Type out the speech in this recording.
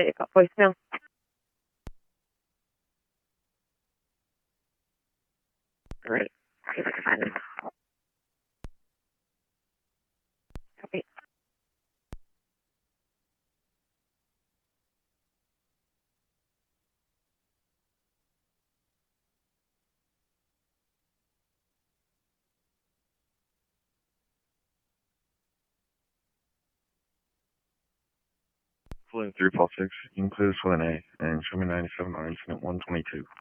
Wait, I got voicemail. Great. See if I can find them. Copy. Fluent 3 Pulse 6, you can clear this with an A, and show me 97 on incident 122.